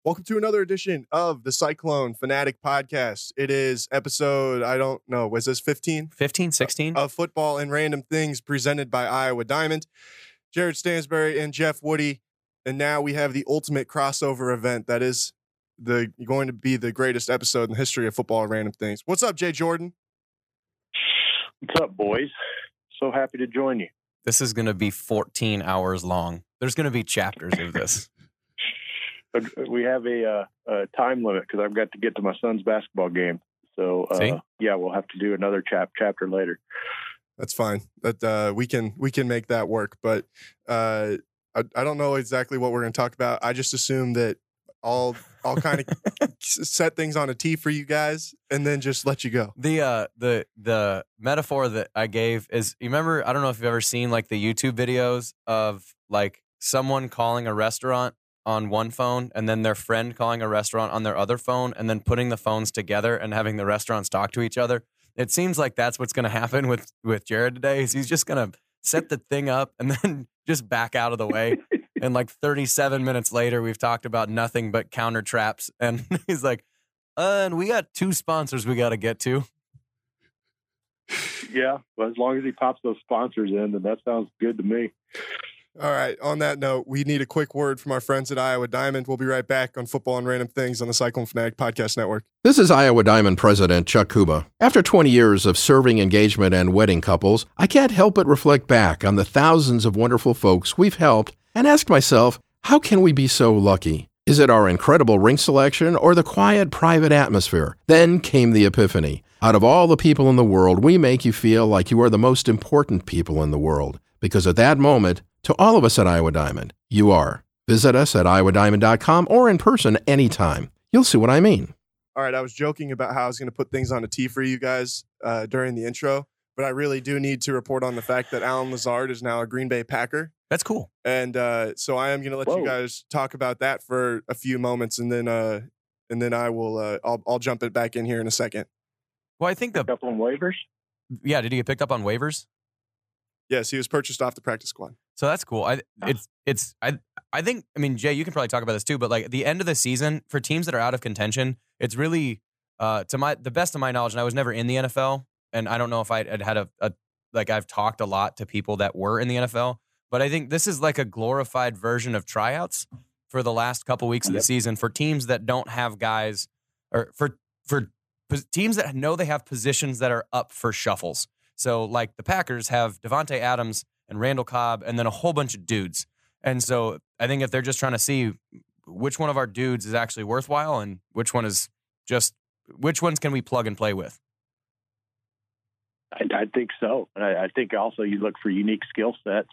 Welcome to another edition of the Cyclone Fanatic Podcast. It is episode, I don't know, was this 15? 15, 16? Of Football and Random Things presented by Iowa Diamond. Jared Stansbury and Jeff Woody. And now we have the ultimate crossover event that is going to be the greatest episode in the history of Football and Random Things. What's up, Jay Jordan? What's up, boys? So happy to join you. This is going to be 14 hours long. There's going to be chapters of this. We have a time limit because I've got to get to my son's basketball game. So, yeah, we'll have to do another chapter later. That's fine. That we can make that work. But I don't know exactly what we're going to talk about. I just assume that I'll kind of set things on a tee for you guys and then just let you go. The metaphor that I gave is, you remember, I don't know if you've ever seen like the YouTube videos of like someone calling a restaurant on one phone and then their friend calling a restaurant on their other phone and then putting the phones together and having the restaurants talk to each other. It seems like that's what's going to happen with Jared today. Is he's just going to set the thing up and then just back out of the way. And like 37 minutes later, we've talked about nothing but counter traps. And he's like, and we got 2 sponsors we got to get to. Yeah, but as long as he pops those sponsors in, then that sounds good to me. All right. On that note, we need a quick word from our friends at Iowa Diamond. We'll be right back on Football and Random Things on the Cyclone Fanatic Podcast Network. This is Iowa Diamond President Chuck Kuba. After 20 years of serving engagement and wedding couples, I can't help but reflect back on the thousands of wonderful folks we've helped and ask myself, how can we be so lucky? Is it our incredible ring selection or the quiet, private atmosphere? Then came the epiphany. Out of all the people in the world, we make you feel like you are the most important people in the world. Because at that moment, to all of us at Iowa Diamond, you are. Visit us at iowadiamond.com or in person anytime. You'll see what I mean. All right, I was joking about how I was going to put things on a tee for you guys during the intro, but I really do need to report on the fact that Allen Lazard is now a Green Bay Packer. That's cool. And so I am going to let you guys talk about that for a few moments, and then I will I'll jump it back in here in a second. Well, I think picked up on waivers. Yeah, did he get picked up on waivers? Yes, he was purchased off the practice squad. So that's cool. I think, I mean, Jay, you can probably talk about this too, but like the end of the season for teams that are out of contention, it's really the best of my knowledge, and I was never in the NFL, and I don't know if I had I've talked a lot to people that were in the NFL, but I think this is like a glorified version of tryouts for the last couple weeks of the season for teams that don't have guys, or for teams that know they have positions that are up for shuffles. So like the Packers have Devontae Adams and Randall Cobb and then a whole bunch of dudes. And so I think if they're just trying to see which one of our dudes is actually worthwhile and which ones can we plug and play with? I think so. And I think also you look for unique skill sets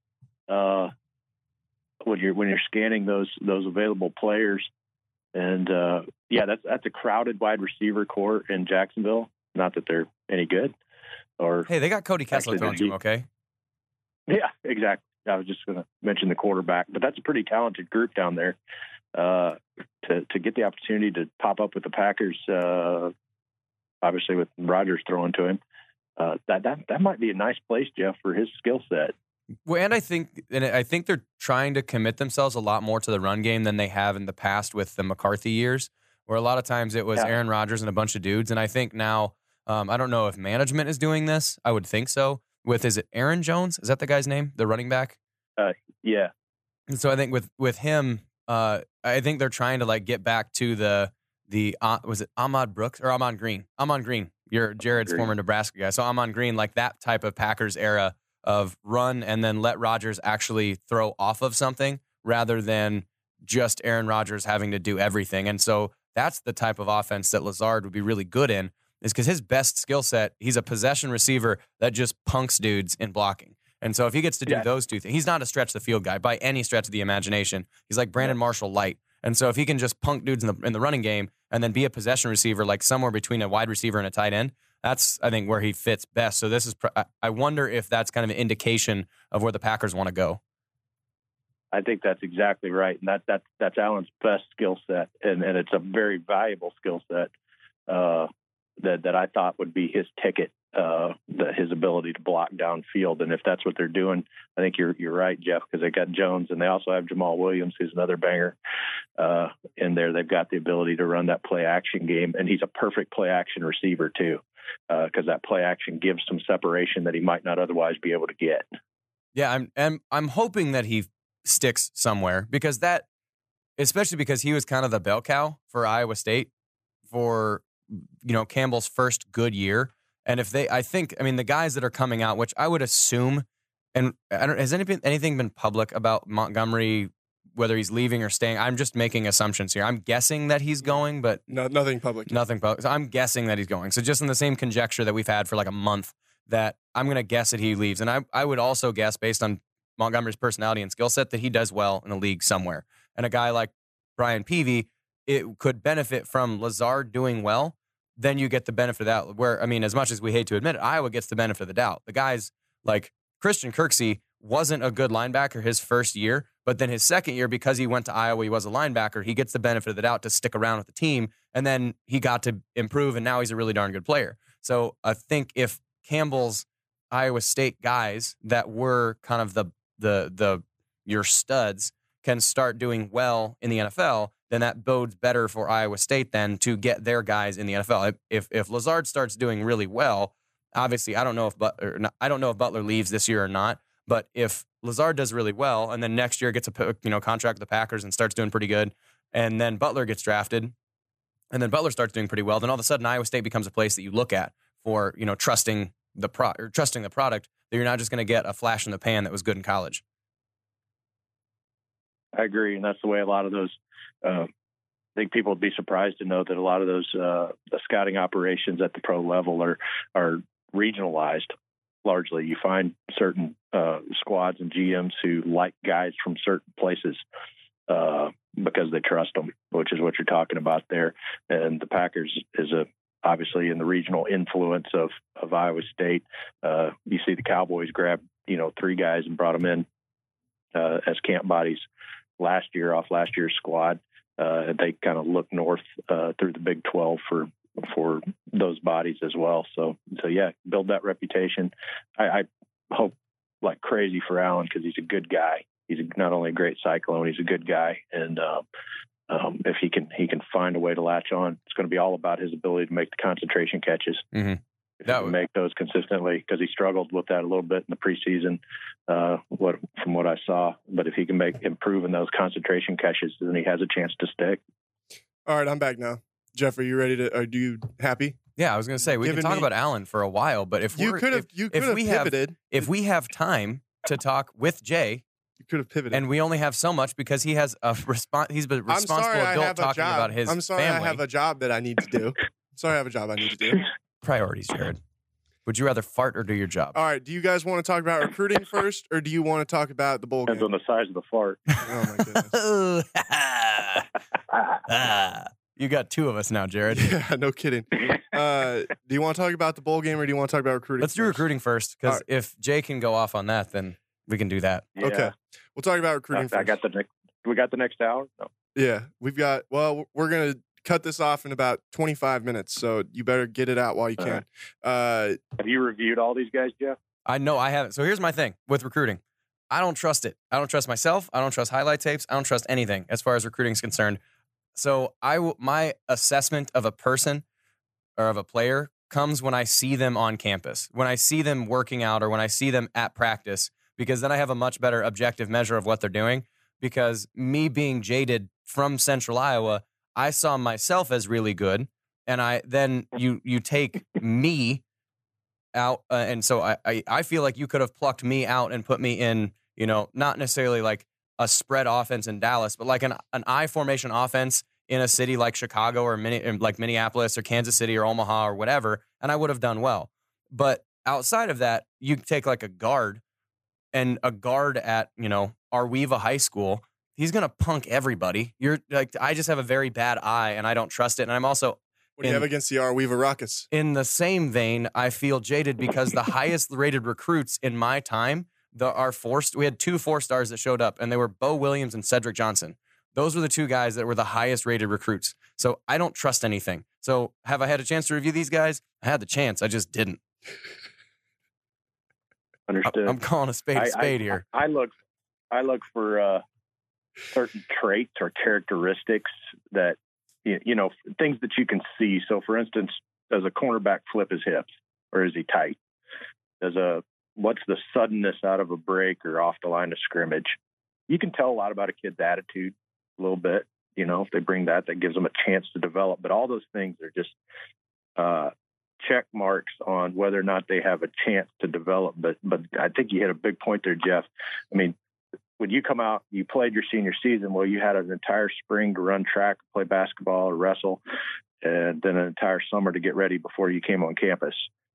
when you're scanning those available players. And that's a crowded wide receiver core in Jacksonville. Not that they're any good. Hey, they got Cody Kessler thrown to him, okay? Yeah, exactly. I was just going to mention the quarterback, but that's a pretty talented group down there. To get the opportunity to pop up with the Packers, obviously with Rodgers throwing to him, that might be a nice place, Jeff, for his skill set. Well, and I think they're trying to commit themselves a lot more to the run game than they have in the past with the McCarthy years, where a lot of times it was Aaron Rodgers and a bunch of dudes. And I think now, I don't know if management is doing this. I would think so. Is it Aaron Jones? Is that the guy's name? The running back? Yeah. And so I think with him, I think they're trying to like get back to was it Ahmad Brooks or Ahman Green? Ahman Green. You're Jared's former Nebraska guy. So Ahman Green, like that type of Packers era of run and then let Rodgers actually throw off of something rather than just Aaron Rodgers having to do everything. And so that's the type of offense that Lazard would be really good in, is because his best skill set, he's a possession receiver that just punks dudes in blocking. And so if he gets to do those two things, he's not a stretch the field guy by any stretch of the imagination. He's like Brandon Marshall light. And so if he can just punk dudes in the running game and then be a possession receiver, like somewhere between a wide receiver and a tight end, that's, I think, where he fits best. So this is, I wonder if that's kind of an indication of where the Packers want to go. I think that's exactly right. And that's Allen's best skill set. And it's a very valuable skill set that I thought would be his ticket his ability to block downfield. And if that's what they're doing, I think you're right, Jeff, because they got Jones and they also have Jamal Williams, who's another banger in there. They've got the ability to run that play action game, and he's a perfect play action receiver too, because that play action gives some separation that he might not otherwise be able to get. Yeah, I'm hoping that he sticks somewhere, because that, especially because he was kind of the bell cow for Iowa State for, Campbell's first good year. And if the guys that are coming out, which I would assume, and has anything been public about Montgomery, whether he's leaving or staying? I'm just making assumptions here. I'm guessing that he's going, but nothing public. Nothing public. So I'm guessing that he's going. So just in the same conjecture that we've had for like a month, that I'm going to guess that he leaves. And I would also guess, based on Montgomery's personality and skill set, that he does well in the league somewhere. And a guy like Brian Peavy, it could benefit from Lazard doing well. Then you get the benefit of that. Where, as much as we hate to admit it, Iowa gets the benefit of the doubt. The guys like Christian Kirksey wasn't a good linebacker his first year, but then his second year, because he went to Iowa, he was a linebacker, he gets the benefit of the doubt to stick around with the team, and then he got to improve, and now he's a really darn good player. So I think if Campbell's Iowa State guys that were kind of your studs can start doing well in the NFL, then that bodes better for Iowa State then to get their guys in the NFL. If Lazard starts doing really well, obviously I don't know if Butler leaves this year or not, but if Lazard does really well and then next year gets a contract with the Packers and starts doing pretty good, and then Butler gets drafted, and then Butler starts doing pretty well, then all of a sudden Iowa State becomes a place that you look at for trusting the product, that you're not just going to get a flash in the pan that was good in college. I agree, and that's the way a lot of those. I think people would be surprised to know that a lot of those the scouting operations at the pro level are regionalized. Largely, you find certain squads and GMs who like guys from certain places because they trust them, which is what you're talking about there. And the Packers is obviously in the regional influence of Iowa State. You see the Cowboys grab 3 guys and brought them in as camp bodies last year off last year's squad. They kind of look north through the Big 12 for those bodies as well. So yeah, build that reputation. I hope like crazy for Allen, because he's a good guy. He's not only a great cyclone, he's a good guy. And if he can find a way to latch on, it's going to be all about his ability to make the concentration catches. Mm-hmm. If he can make those consistently, because he struggled with that a little bit in the preseason, from what I saw. But if he can improve in those concentration catches, then he has a chance to stick. All right, I'm back now. Jeff, are you ready to? Are you happy? Yeah, I was going to say we can talk about Allen for a while, but if we have time to talk with Jay, you could have pivoted, and we only have so much because he has he's a responsible adult talking about his. I'm sorry, family. I have a job that I need to do. Priorities, Jared. Would you rather fart or do your job? All right. Do you guys want to talk about recruiting first, or do you want to talk about the bowl game? Depends on the size of the fart. Oh my goodness. You got 2 of us now, Jared. Yeah, no kidding. Do you want to talk about the bowl game, or do you want to talk about recruiting? Let's do recruiting first, because if Jay can go off on that, then we can do that. Yeah. Okay. We'll talk about recruiting first. We got the next hour? No. Yeah, we're going to cut this off in about 25 minutes, so you better get it out while you can. Have you reviewed all these guys, Jeff? I know I haven't. So here's my thing with recruiting. I don't trust it. I don't trust myself. I don't trust highlight tapes. I don't trust anything as far as recruiting is concerned. So my assessment of a person or of a player comes when I see them on campus, when I see them working out, or when I see them at practice, because then I have a much better objective measure of what they're doing. Because me being jaded from Central Iowa, I saw myself as really good, and you take me out, and so I feel like you could have plucked me out and put me in, not necessarily like a spread offense in Dallas, but like an I formation offense in a city like Chicago or like Minneapolis or Kansas City or Omaha or whatever, and I would have done well. But outside of that, you take like a guard at Arweva High School. He's going to punk everybody. You're like, I just have a very bad eye, and I don't trust it. And I'm also... What do you have against the Arweva Rockets? In the same vein, I feel jaded because the highest rated recruits in my time we had 2 4-stars that showed up, and they were Bo Williams and Cedric Johnson. Those were the 2 guys that were the highest rated recruits. So I don't trust anything. So have I had a chance to review these guys? I had the chance. I just didn't. Understood. I'm calling a spade here. I look for certain traits or characteristics that, things that you can see. So, for instance, does a cornerback flip his hips, or is he tight? What's the suddenness out of a break or off the line of scrimmage? You can tell a lot about a kid's attitude a little bit. If they bring that gives them a chance to develop. But all those things are just check marks on whether or not they have a chance to develop. But I think you hit a big point there, Jeff. I mean, when you come out, you played your senior season. Well, you had an entire spring to run track, play basketball, or wrestle, and then an entire summer to get ready before you came on campus.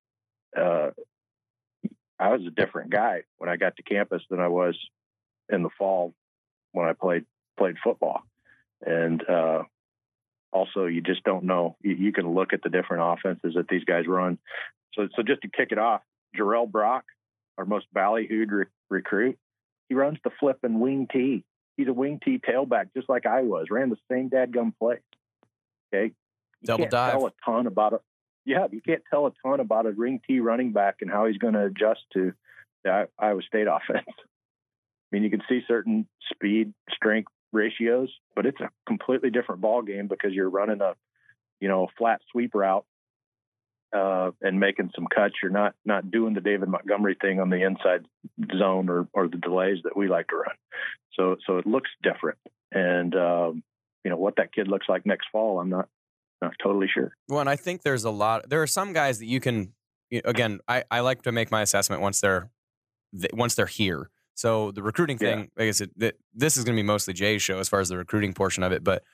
I was a different guy when I got to campus than I was in the fall when I played football. And also, you just don't know. You can look at the different offenses that these guys run. So just to kick it off, Jarrell Brock, our most ballyhooed recruit, he runs the flip and wing tee. He's a wing tee tailback, just like I was. Ran the same dadgum play. Okay, Double dive. Tell a ton about it. Yeah, you can't tell a ton about a wing tee running back and how he's going to adjust to the Iowa State offense. I mean, you can see certain speed, strength ratios, but it's a completely different ball game because you're running a flat sweep route and making some cuts. You're not doing the David Montgomery thing on the inside zone or the delays that we like to run. So it looks different. And what that kid looks like next fall, I'm not totally sure. Well, and I think there are some guys that you can, again, I like to make my assessment once they're here. So the recruiting thing, I guess this is going to be mostly Jay's show as far as the recruiting portion of it. But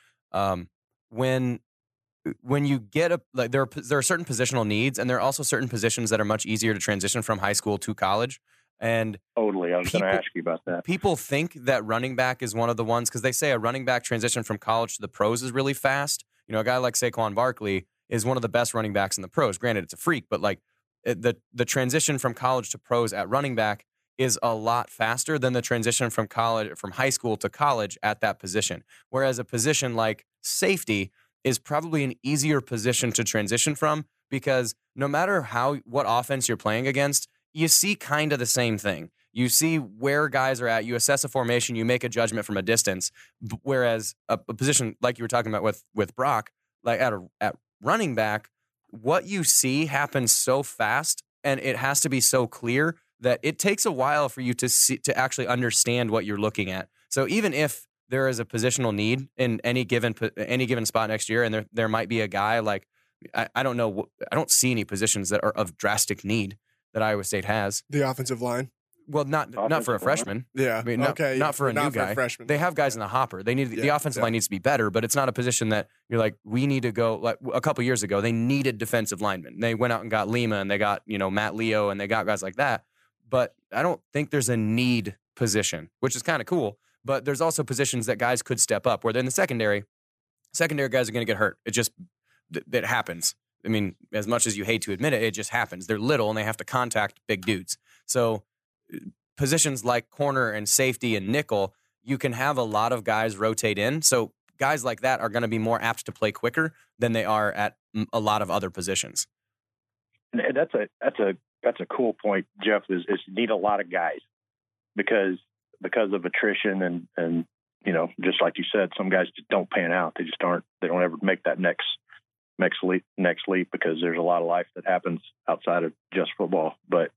when you get there are certain positional needs, and there are also certain positions that are much easier to transition from high school to college. And totally, I was going to ask you about that. People think that running back is one of the ones because they say a running back transition from college to the pros is really fast. A guy like Saquon Barkley is one of the best running backs in the pros. Granted, it's a freak, but like the transition from college to pros at running back is a lot faster than the transition from high school to college at that position. Whereas a position like safety is probably an easier position to transition from because no matter what offense you're playing against, you see kind of the same thing. You see where guys are at, you assess a formation, you make a judgment from a distance. Whereas a position like you were talking about with Brock, like at running back, what you see happens so fast and it has to be so clear that it takes a while for you to actually understand what you're looking at. So even if there is a positional need in any given spot next year, and there might be a guy like I don't know, I don't see any positions that are of drastic need that Iowa State has. The offensive line. Well, not for a freshman. Yeah, I mean, not for a new guy. They have guys in the hopper. They need the offensive line needs to be better, but it's not a position that you're like we need to go. Like a couple years ago, they needed defensive linemen. They went out and got Lima, and they got Matt Leo, and they got guys like that. But I don't think there's a need position, which is kind of cool. But there's also positions that guys could step up where they're in the secondary guys are going to get hurt. It happens. I mean, as much as you hate to admit it, it just happens. They're little and they have to contact big dudes. So positions like corner and safety and nickel, you can have a lot of guys rotate in. So guys like that are going to be more apt to play quicker than they are at a lot of other positions. And that's a cool point, Jeff, is you need a lot of guys because of attrition and just like you said, some guys just don't pan out. They don't ever make that next leap because there's a lot of life that happens outside of just football. But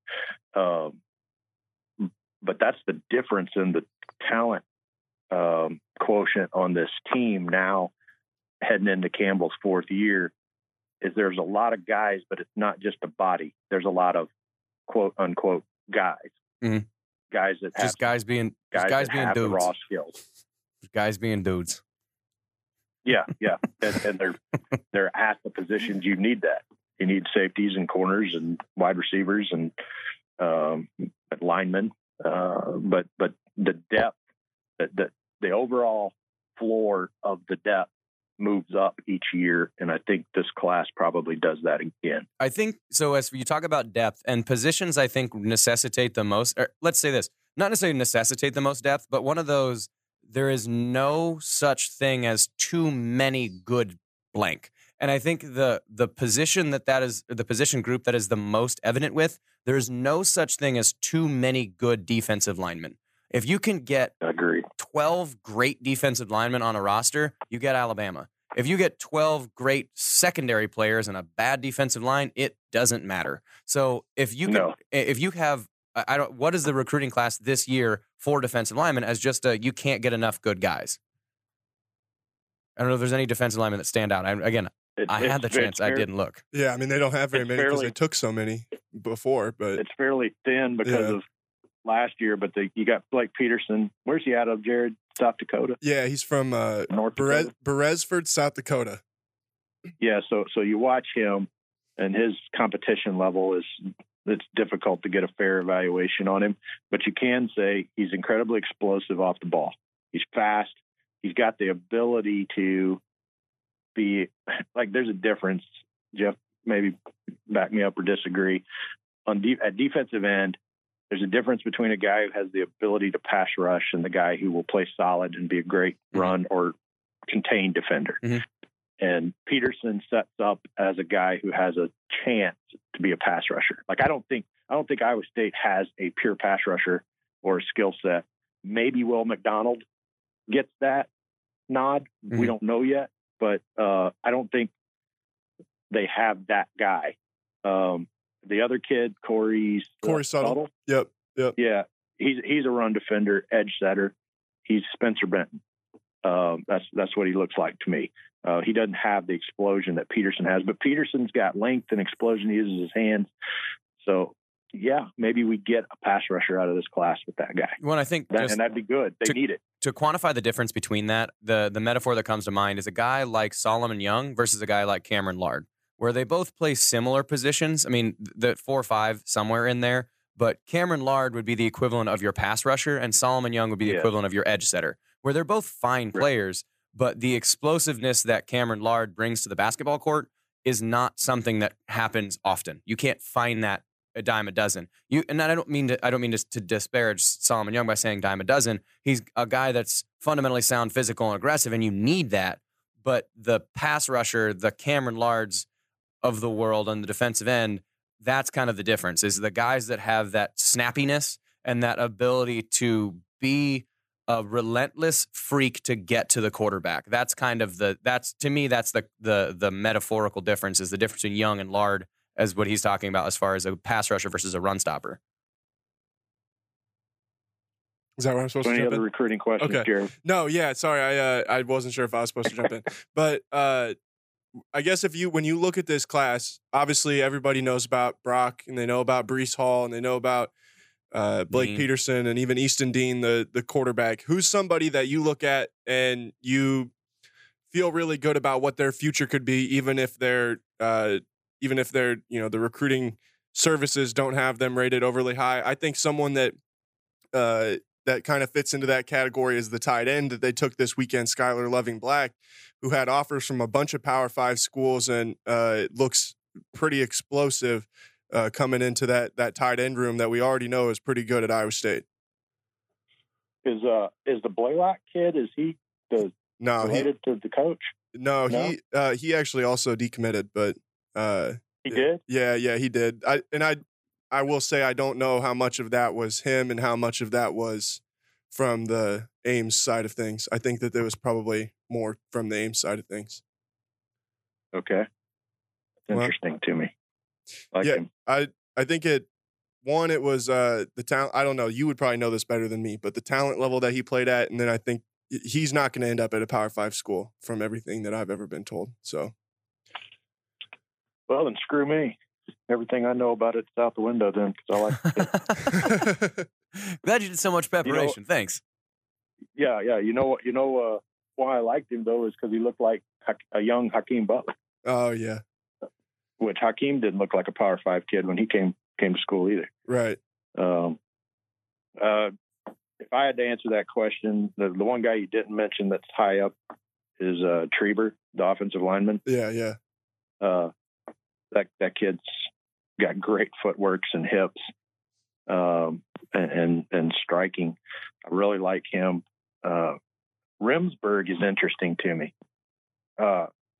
that's the difference in the talent quotient on this team now heading into Campbell's fourth year is there's a lot of guys, but it's not just a body. There's a lot of quote unquote guys. Mm-hmm. Guys that have guys being dudes. The raw skills. Guys being dudes. Yeah, and they're at the positions you need that. You need safeties and corners and wide receivers and linemen. But the depth, the overall floor of the depth moves up each year, and I think this class probably does that again. I think so. As you talk about depth and positions, I think necessitate the most. Or let's say this: not necessarily necessitate the most depth, but one of those. There is no such thing as too many good blank. And I think the position that is the position group that is the most evident with, there's no such thing as too many good defensive linemen. If you can get Agreed. 12 great defensive linemen on a roster, you get Alabama. If you get 12 great secondary players and a bad defensive line, it doesn't matter. So if you can, if you have, what is the recruiting class this year for defensive linemen as just you can't get enough good guys? I don't know if there's any defensive linemen that stand out. I had the chance. I didn't look. Yeah, I mean, they don't have very many because they took so many before, but it's fairly thin because of last year. But you got Blake Peterson. Where's he out of, Jared? South Dakota? Yeah, he's from North Dakota? Beresford, South Dakota. Yeah, so you watch him, and his competition level it's difficult to get a fair evaluation on him. But you can say he's incredibly explosive off the ball. He's fast. He's got the ability to be like, there's a difference. Jeff, maybe back me up or disagree. At defensive end, there's a difference between a guy who has the ability to pass rush and the guy who will play solid and be a great run or contain defender. Mm-hmm. And Peterson sets up as a guy who has a chance to be a pass rusher. Like, I don't think Iowa State has a pure pass rusher or a skill set. Maybe Will McDonald gets that nod. Mm-hmm. We don't know yet, but I don't think they have that guy. The other kid, Corey Suttle. Yep. Yeah, he's a run defender, edge setter. He's Spencer Benton. That's what he looks like to me. He doesn't have the explosion that Peterson has, but Peterson's got length and explosion. He uses his hands. So, yeah, maybe we get a pass rusher out of this class with that guy. Well, I think and that'd be good. They need it. To quantify the difference between that, the metaphor that comes to mind is a guy like Solomon Young versus a guy like Cameron Lard, where they both play similar positions. I mean, the 4-5 somewhere in there, but Cameron Lard would be the equivalent of your pass rusher, and Solomon Young would be the equivalent of your edge setter, where they're both fine players, but the explosiveness that Cameron Lard brings to the basketball court is not something that happens often. You can't find that a dime a dozen. And I don't mean to disparage Solomon Young by saying dime a dozen. He's a guy that's fundamentally sound, physical, and aggressive, and you need that. But the pass rusher, the Cameron Lards of the world on the defensive end, that's kind of the difference, is the guys that have that snappiness and that ability to be a relentless freak to get to the quarterback. That's kind of to me, that's the metaphorical difference, is the difference between Young and Lard as what he's talking about as far as a pass rusher versus a run stopper. Is that what I'm supposed to jump in? Any other in? recruiting questions, okay. Jared? No, yeah, sorry. I wasn't sure if I was supposed to jump in. But I guess when you look at this class, obviously everybody knows about Brock, and they know about Breece Hall, and they know about Blake Peterson, and even Easton Dean, the quarterback. Who's somebody that you look at and you feel really good about what their future could be, even if they're the recruiting services don't have them rated overly high? I think someone that kind of fits into that category is the tight end that they took this weekend, Skylar Loving-Black, who had offers from a bunch of Power 5 schools, and looks pretty explosive coming into that tight end room that we already know is pretty good at Iowa State. Is the Blaylock kid, is he related to the coach? No, he actually also decommitted, but he did? Yeah, he did. I will say I don't know how much of that was him and how much of that was from the Ames side of things. I think that there was probably more from the Ames side of things. Okay. Interesting to me. Him. I think it was the talent. I don't know. You would probably know this better than me, but the talent level that he played at, and then I think he's not going to end up at a Power 5 school from everything that I've ever been told. So, well, then screw me. Everything I know about it's out the window then, because I like it. Glad you did so much preparation. Thanks. Yeah. You know why I liked him, though, is because he looked like a young Hakeem Butler. Oh, yeah. Which Hakeem didn't look like a Power 5 kid when he came to school either. Right. If I had to answer that question, the one guy you didn't mention that's high up is Treber, the offensive lineman. Yeah. That kid's got great footworks and hips, and striking. I really like him. Remsburg is interesting to me.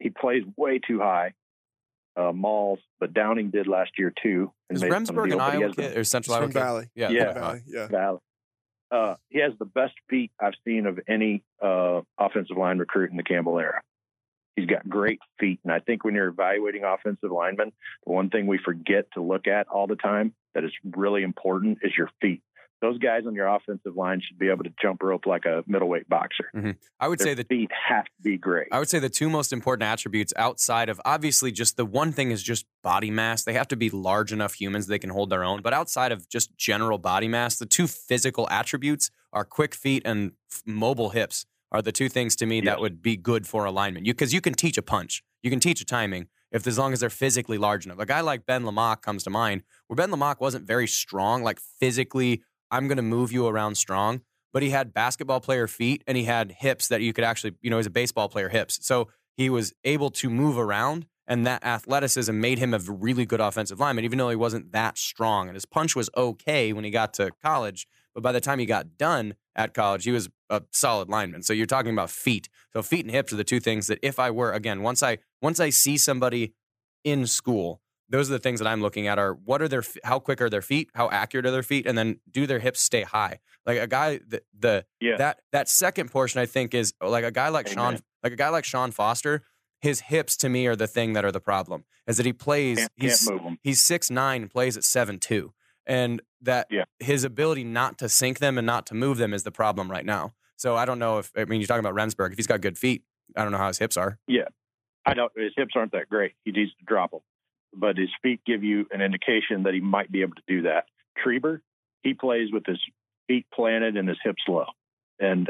he plays way too high. Malls, but Downing did last year too. Is Remsburg an Iowa kid or Central Iowa from Valley? Yeah, Yeah. Valley. Yeah. Valley. He has the best feet I've seen of any offensive line recruit in the Campbell era. He's got great feet. And I think when you're evaluating offensive linemen, the one thing we forget to look at all the time that is really important is your feet. Those guys on your offensive line should be able to jump rope like a middleweight boxer. Mm-hmm. I would say the feet have to be great. I would say the two most important attributes outside of obviously just the one thing is just body mass. They have to be large enough humans they can hold their own. But outside of just general body mass, the two physical attributes are quick feet and mobile hips are the two things to me that would be good for a lineman. Because you can teach a punch, you can teach a timing as long as they're physically large enough. A guy like Ben Lamock comes to mind, where Ben Lamock wasn't very strong, like physically. I'm going to move you around strong, but he had basketball player feet and he had hips that you could actually, he's a baseball player hips. So he was able to move around, and that athleticism made him a really good offensive lineman, even though he wasn't that strong. And his punch was okay when he got to college, but by the time he got done at college, he was a solid lineman. So you're talking about feet. So feet and hips are the two things that if I were, again, once I see somebody in school, those are the things that I'm looking at are how quick are their feet, how accurate are their feet, and then do their hips stay high? Like a guy that second portion I think is like a guy like Sean Foster. His hips to me are the thing that are the problem. Is that he plays he's 6'9" and plays at 7'2", and that his ability not to sink them and not to move them is the problem right now. So I don't know you're talking about Remsburg. If he's got good feet, I don't know how his hips are. Yeah, I don't. His hips aren't that great. He needs to drop them. But his feet give you an indication that he might be able to do that. Treber, he plays with his feet planted and his hips low. And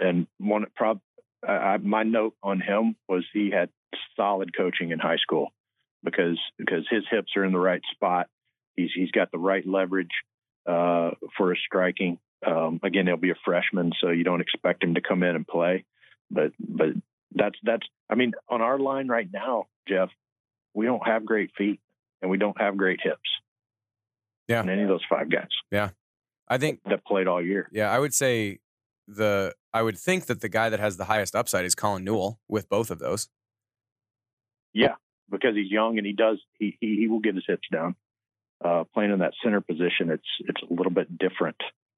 my note on him was he had solid coaching in high school because his hips are in the right spot. He's got the right leverage for his striking. Again, he'll be a freshman, so you don't expect him to come in and play. But that's on our line right now, Jeff, we don't have great feet. And we don't have great hips. Yeah. In any of those five guys. Yeah. I think that played all year. Yeah. I would say I would think that the guy that has the highest upside is Colin Newell with both of those. Yeah. Because he's young and he will get his hips down. Playing in that center position, it's a little bit different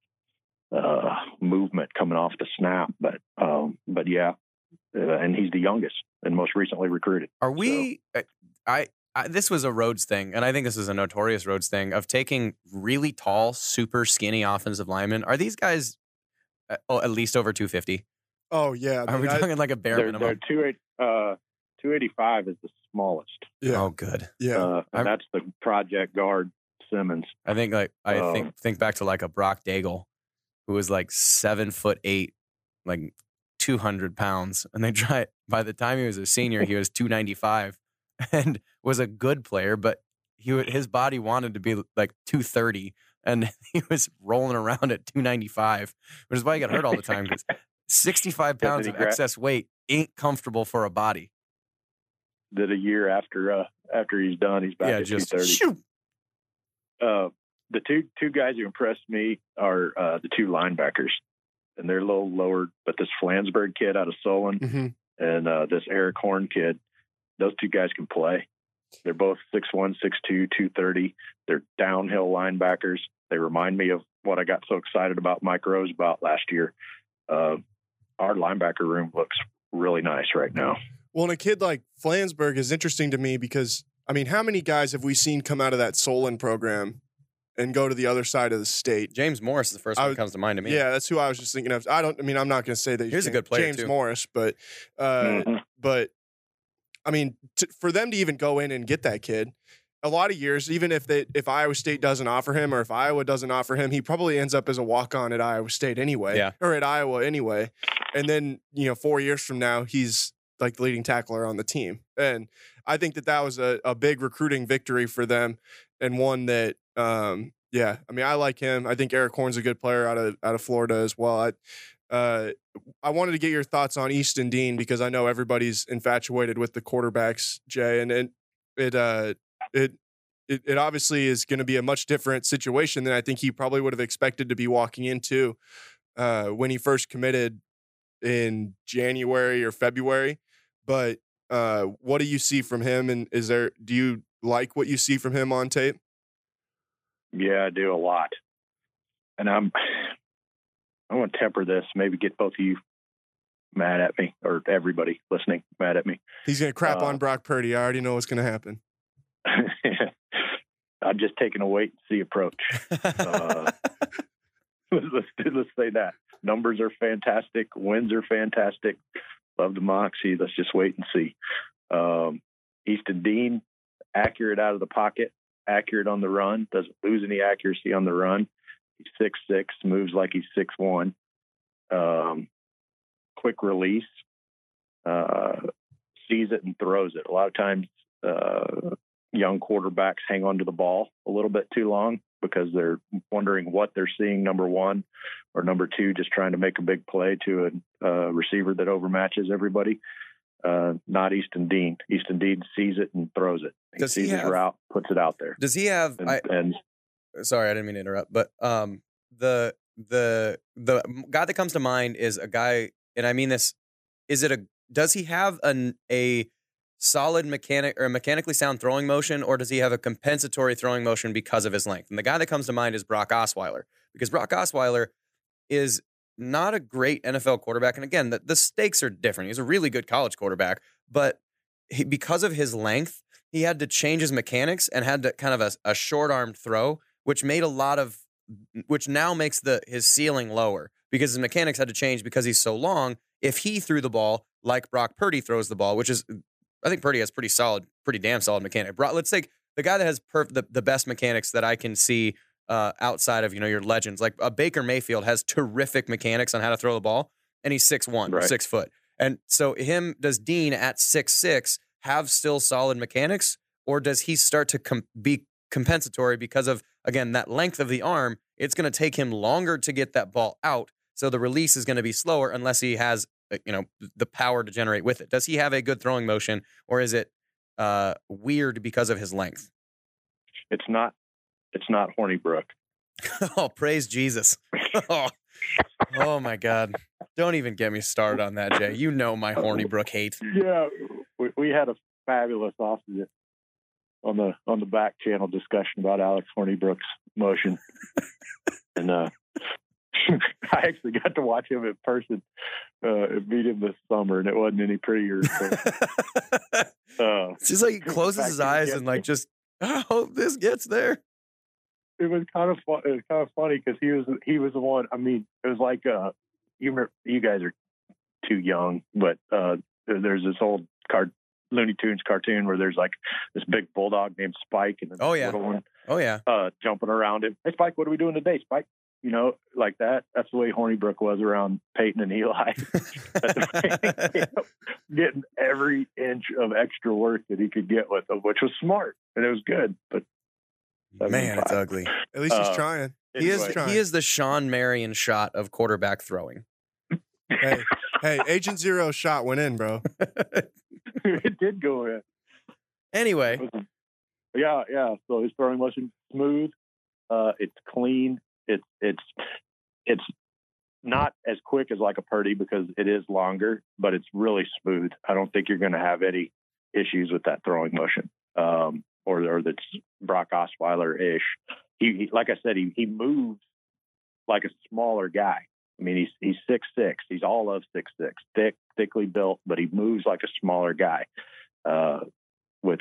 movement coming off the snap. But yeah. And he's the youngest and most recently recruited. Are we this was a Rhodes thing, and I think this is a notorious Rhodes thing, of taking really tall, super skinny offensive linemen. Are these guys at least over 250? Oh, yeah. Are we talking like a bare minimum? 285 is the smallest. Yeah. Oh, good. Yeah. And that's the project guard Simmons. I think think back to like a Brock Daigle, who was like 7'8", like 200 pounds. And by the time he was a senior, he was 295. And was a good player, but his body wanted to be like 230, and he was rolling around at 295, which is why he got hurt all the time. Because 65 pounds of excess weight ain't comfortable for a body. That a year after he's done, he's back at 230. The two guys who impressed me are the two linebackers, and they're a little lower. But this Flansburgh kid out of Solon and this Eric Horn kid. Those two guys can play. They're both 6'1", 6'2", 230. They're downhill linebackers. They remind me of what I got so excited about Mike Rose about last year. Our linebacker room looks really nice right now. Well, and a kid like Flansburgh is interesting to me because, how many guys have we seen come out of that Solon program and go to the other side of the state? James Morris is the first one that comes to mind to me. Yeah, that's who I was just thinking of. I'm not going to say that he's a good player, James too. Morris, but for them to even go in and get that kid, a lot of years, even if Iowa State doesn't offer him or if Iowa doesn't offer him, he probably ends up as a walk-on at Iowa State anyway, or at Iowa anyway. And then, 4 years from now, he's like the leading tackler on the team. And I think that was a big recruiting victory for them, and one that, I like him. I think Eric Horn's a good player out of Florida as well. I wanted to get your thoughts on Easton Dean because I know everybody's infatuated with the quarterbacks, Jay, and it obviously is going to be a much different situation than I think he probably would have expected to be walking into when he first committed in January or February. But What do you see from him? And do you like what you see from him on tape? Yeah, I do a lot. And I want to temper this, maybe get both of you mad at me, or everybody listening mad at me. He's going to crap on Brock Purdy. I already know what's going to happen. I'm just taking a wait and see approach. Let's say that. Numbers are fantastic. Wins are fantastic. Love the moxie. Let's just wait and see. Easton Dean, accurate out of the pocket, accurate on the run, doesn't lose any accuracy on the run. He's 6'6", moves like he's 6'1". Quick release, sees it and throws it. A lot of times young quarterbacks hang on to the ball a little bit too long because they're wondering what they're seeing, number one, or number two, just trying to make a big play to a receiver that overmatches everybody. Not Easton Dean. Easton Dean sees it and throws it. He sees his route, puts it out there. Does he have? Sorry, I didn't mean to interrupt, but the guy that comes to mind is a guy, and I mean this. Does he have a solid mechanically sound throwing motion, or does he have a compensatory throwing motion because of his length? And the guy that comes to mind is Brock Osweiler, because Brock Osweiler is not a great NFL quarterback. And again, the stakes are different. He's a really good college quarterback, but because of his length, he had to change his mechanics and had to kind of a short-armed throw, which now makes his ceiling lower because his mechanics had to change because he's so long. If he threw the ball like Brock Purdy throws the ball, which is, I think Purdy has pretty damn solid mechanic. Let's take the guy that has the best mechanics that I can see outside of, your legends. Like Baker Mayfield has terrific mechanics on how to throw the ball, and he's 6'1", right. 6 foot. And so does Dean at 6'6" have still solid mechanics, or does he start to be compensatory because of, again, that length of the arm? It's going to take him longer to get that ball out, so the release is going to be slower unless he has the power to generate with it. Does he have a good throwing motion, or is it weird because of his length? It's not Hornibrook. Oh, praise Jesus. Oh my God. Don't even get me started on that, Jay. You know my Hornibrook hate. Yeah, we had a fabulous offseason on the back channel discussion about Alex Hornibrook's motion. And I actually got to watch him in person and meet him this summer, and it wasn't any prettier. It's just like he ccloses his eyes and just, I hope this gets there. It was kind of fun. It was kind of funny because he was the one. I mean, it was like you guys are too young, but there's this old Looney Tunes cartoon where there's like this big bulldog named Spike and a little one. Oh yeah. Jumping around him. Hey Spike, what are we doing today, Spike? Like that. That's the way Hornibrook was around Peyton and Eli. Getting every inch of extra work that he could get with them, which was smart and it was good. But man, it's ugly. At least he's trying. Anyway. He is the Sean Marion shot of quarterback throwing. Hey, Agent Zero shot went in, bro. It did go in. Anyway. Yeah. So his throwing motion smooth. It's clean. It's not as quick as like a Purdy because it is longer, but it's really smooth. I don't think you're going to have any issues with that throwing motion. Or that's Brock Osweiler-ish. He like I said, he moves like a smaller guy. I mean, he's 6'6". He's all of 6'6", thickly built, but he moves like a smaller guy with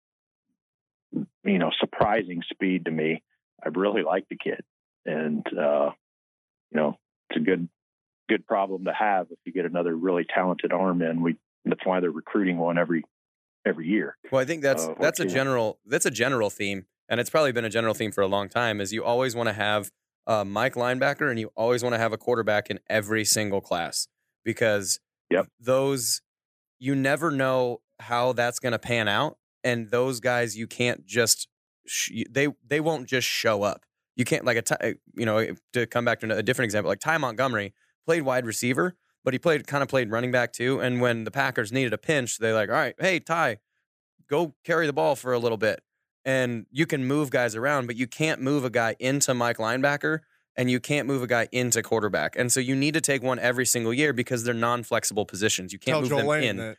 surprising speed to me. I really like the kid, and it's a good problem to have if you get another really talented arm in. That's why they're recruiting one every year. Well, I think that's a general theme, and it's probably been a general theme for a long time. Is you always want to have Mike linebacker, and you always want to have a quarterback in every single class because those you never know how that's going to pan out, and those guys you can't just they won't just show up. You can't to come back to a different example, like Ty Montgomery played wide receiver, but he played running back too. And when the Packers needed a pinch, they're like, all right, hey, Ty, go carry the ball for a little bit. And you can move guys around, but you can't move a guy into Mike linebacker and you can't move a guy into quarterback. And so you need to take one every single year because they're non-flexible positions. You can't move them in.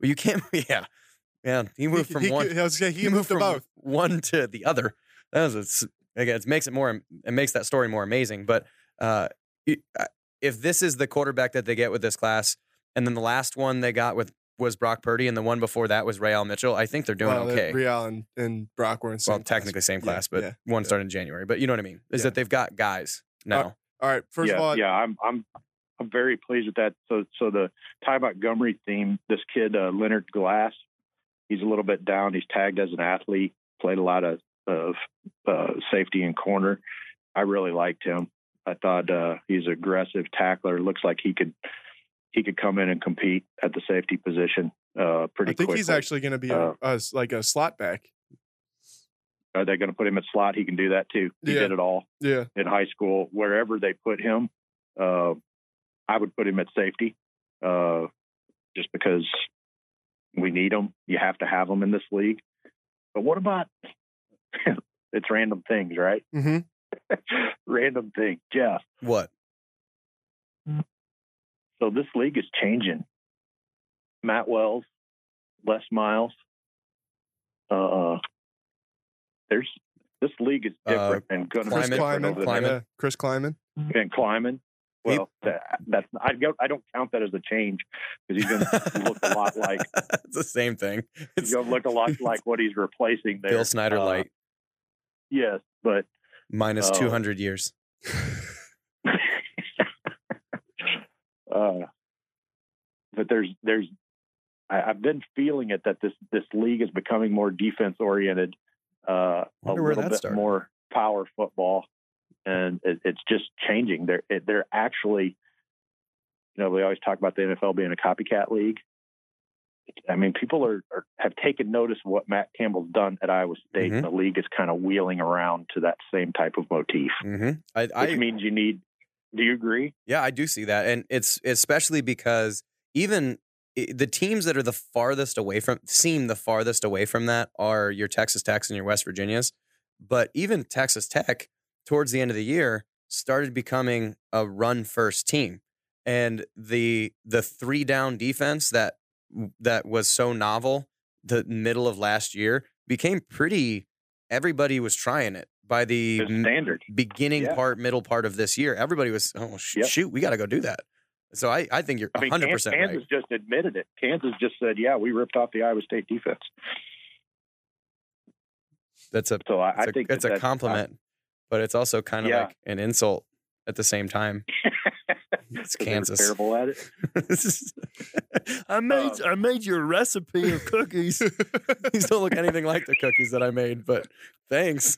Well, you can't. Yeah, yeah. He moved from one. I was saying he moved moved to from both. one to the other. That was again. It makes it more. It makes that story more amazing. But if this is the quarterback that they get with this class, and then the last one they got was Brock Purdy, and the one before that was Rael Mitchell, I think they're doing okay. Real and Brock were in same class. Technically same class, but one started in January. But you know what I mean? Is that they've got guys now. All right. First of all, I'm very pleased with that. So the Ty Montgomery theme, this kid Leonard Glass, he's a little bit down. He's tagged as an athlete, played a lot of safety and corner. I really liked him. I thought he's an aggressive tackler. Looks like he could come in and compete at the safety position pretty quickly. I think he's actually going to be a slot back. Are they going to put him at slot? He can do that too. He did it all in high school. Wherever they put him, I would put him at safety just because we need him. You have to have him in this league. But what about it's random things, right? Mm-hmm. Random thing. Jeff. What? So this league is changing. Matt Wells, Les Miles. This league is different and going to be different over the Chris Kleiman and Kleiman. Well, I don't count that as a change because he's going to look a lot like it's the same thing. He's going to look a lot like what he's replacing there. Bill Snyder light. Yes, but minus 200 years. But I've been feeling it that this league is becoming more defense oriented, a little bit more power football, and it's just changing. They're actually, we always talk about the NFL being a copycat league. I mean, people have taken notice of what Matt Campbell's done at Iowa State, and the league is kind of wheeling around to that same type of motif. Which means you need. Do you agree? Yeah, I do see that, and it's especially because even the teams that are the farthest away from that are your Texas Techs and your West Virginias. But even Texas Tech, towards the end of the year, started becoming a run-first team, and the 3-down defense that was so novel the middle of last year became pretty. Everybody was trying it by the standard middle part of this year. Everybody was, shoot, we got to go do that. So I think you're 100% Kansas right. Kansas just admitted it. Kansas just said, we ripped off the Iowa State defense. I think it's a compliment, but it's also kind of like an insult at the same time. It's Kansas. Terrible at it. I made you a recipe of cookies. These don't look anything like the cookies that I made, but thanks.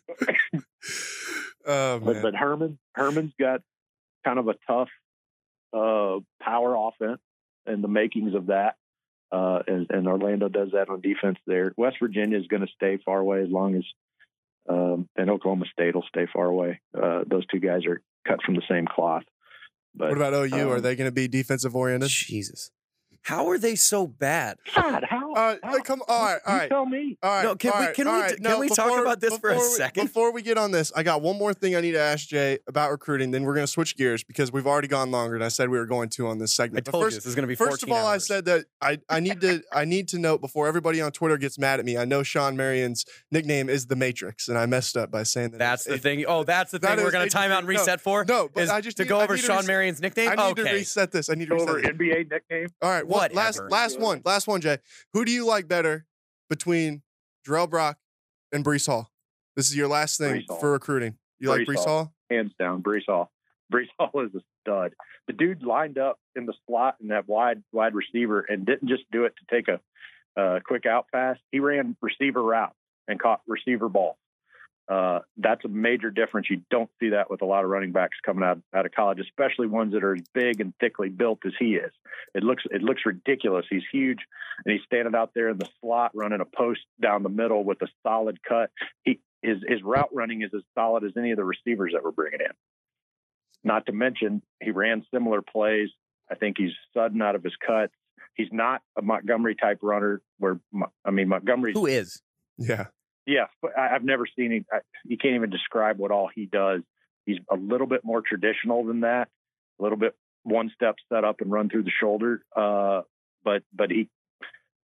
But Herman's got kind of a tough power offense and the makings of that. And Orlando does that on defense there. West Virginia is going to stay far away as long as and Oklahoma State will stay far away. Those two guys are cut from the same cloth. But, what about OU? Are they going to be defensive oriented? Jesus. How are they so bad? God, how? Come on. All right. You tell me. All right. No, can we talk about this for a second? Before we get on this, I got one more thing I need to ask Jay about recruiting. Then we're going to switch gears because we've already gone longer than I said we were going to on this segment. I told you this is going to be 14 First of all, hours. I said that I need to note before everybody on Twitter gets mad at me. I know Sean Marion's nickname is the Matrix, and I messed up by saying that. That's the thing. Oh, that's the thing we're going to time out and reset for? No, but I just to go over Sean Marion's nickname? I need to reset this. I need to reset over NBA nickname. All right. Last one, Jay. Who do you like better between Jarrell Brock and Breece Hall? This is your last thing for recruiting. You like Breece Hall? Hands down, Breece Hall. Breece Hall is a stud. The dude lined up in the slot in that wide receiver and didn't just do it to take a quick out pass. He ran receiver route and caught receiver ball. That's a major difference. You don't see that with a lot of running backs coming out of college, especially ones that are as big and thickly built as he is. It looks ridiculous. He's huge, and he's standing out there in the slot running a post down the middle with a solid cut. His route running is as solid as any of the receivers that we're bringing in. Not to mention, he ran similar plays. I think he's sudden out of his cuts. He's not a Montgomery type runner. Montgomery. Who is? Yeah. Yeah, but I've never seen him. You can't even describe what all he does. He's a little bit more traditional than that, a little bit one step set up and run through the shoulder. But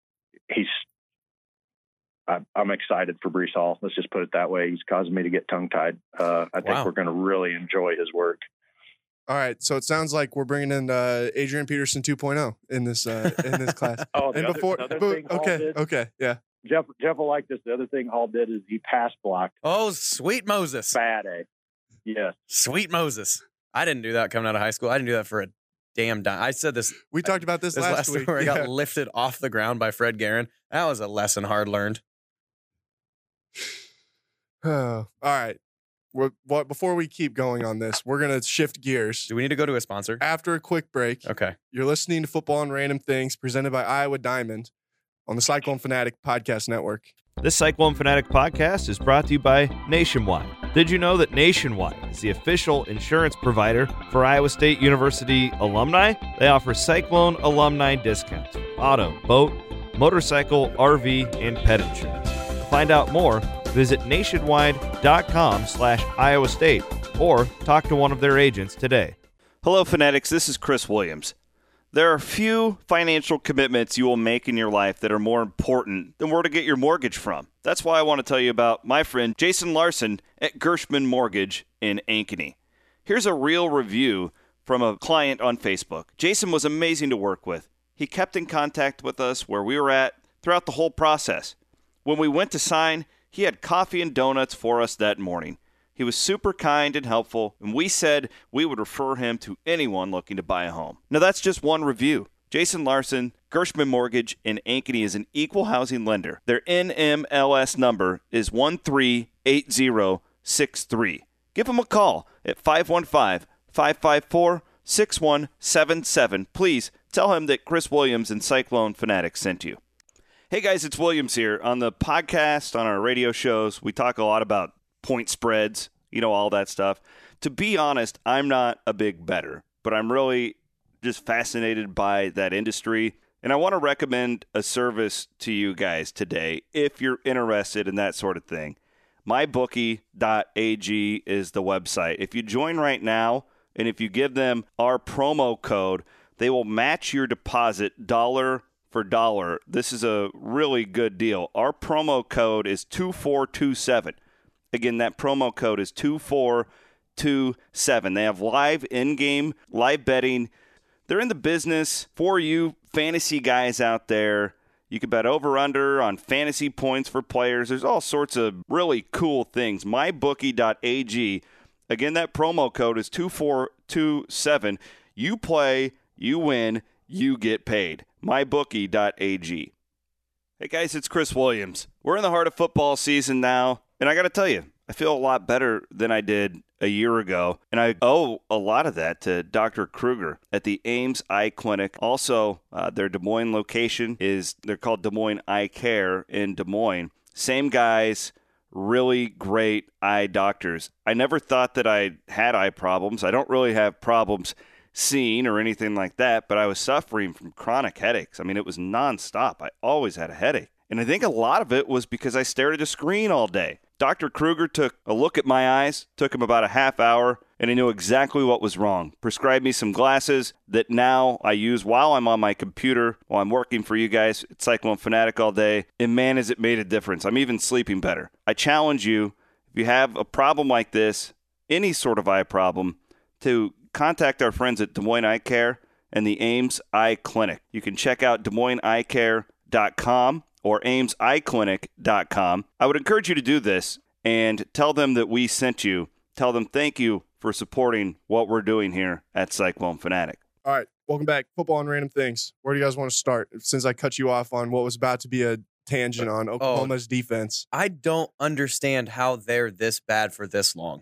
I'm excited for Breece Hall. Let's just put it that way. He's causing me to get tongue-tied. I think we're going to really enjoy his work. All right, so it sounds like we're bringing in Adrian Peterson 2.0 in this class. Okay, yeah. Jeff will like this. The other thing Hall did is he pass blocked. Oh, sweet Moses. Bad A. Yes. Sweet Moses. I didn't do that coming out of high school. I didn't do that for a damn dime. I said this. We talked about this last week. Where I got lifted off the ground by Fred Guerin. That was a lesson hard learned. All right. Before we keep going on this, we're going to shift gears. Do we need to go to a sponsor? After a quick break. Okay. You're listening to Football and Random Things presented by Iowa Diamond on the Cyclone Fanatic Podcast Network. This Cyclone Fanatic podcast is brought to you by Nationwide. Did you know that Nationwide is the official insurance provider for Iowa State University alumni? They offer Cyclone alumni discounts for auto, boat, motorcycle, RV, and pet insurance. To find out more, visit nationwide.com/Iowa State or talk to one of their agents today. Hello, Fanatics. This is Chris Williams. There are few financial commitments you will make in your life that are more important than where to get your mortgage from. That's why I want to tell you about my friend Jason Larson at Gershman Mortgage in Ankeny. Here's a real review from a client on Facebook. Jason was amazing to work with. He kept in contact with us where we were at throughout the whole process. When we went to sign, he had coffee and donuts for us that morning. He was super kind and helpful, and we said we would refer him to anyone looking to buy a home. Now, that's just one review. Jason Larson, Gershman Mortgage in Ankeny is an equal housing lender. Their NMLS number is 138063. Give them a call at 515-554-6177. Please tell him that Chris Williams and Cyclone Fanatic sent you. Hey guys, it's Williams here. On the podcast, on our radio shows, we talk a lot about point spreads, all that stuff. To be honest, I'm not a big bettor, but I'm really just fascinated by that industry. And I want to recommend a service to you guys today if you're interested in that sort of thing. MyBookie.ag is the website. If you join right now, and if you give them our promo code, they will match your deposit dollar for dollar. This is a really good deal. Our promo code is 2427. Again, that promo code is 2427. They have live in-game, live betting. They're in the business for you fantasy guys out there. You can bet over-under on fantasy points for players. There's all sorts of really cool things. MyBookie.ag. Again, that promo code is 2427. You play, you win, you get paid. MyBookie.ag. Hey guys, it's Chris Williams. We're in the heart of football season now, and I got to tell you, I feel a lot better than I did a year ago, and I owe a lot of that to Dr. Kruger at the Ames Eye Clinic. Also, their Des Moines location they're called Des Moines Eye Care in Des Moines. Same guys, really great eye doctors. I never thought that I had eye problems. I don't really have problems seeing or anything like that, but I was suffering from chronic headaches. I mean, it was nonstop. I always had a headache. And I think a lot of it was because I stared at a screen all day. Dr. Kruger took a look at my eyes, took him about a half hour, and he knew exactly what was wrong. Prescribed me some glasses that now I use while I'm on my computer, while I'm working for you guys at Cyclone Fanatic all day. And man, has it made a difference. I'm even sleeping better. I challenge you, if you have a problem like this, any sort of eye problem, to contact our friends at Des Moines Eye Care and the Ames Eye Clinic. You can check out DesMoinesEyeCare.com or AmesEyeClinic.com. I would encourage you to do this and tell them that we sent you. Tell them thank you for supporting what we're doing here at Cyclone Fanatic. All right, welcome back. Football and Random Things. Where do you guys want to start? Since I cut you off on what was about to be a tangent on Oklahoma's defense. I don't understand how they're this bad for this long.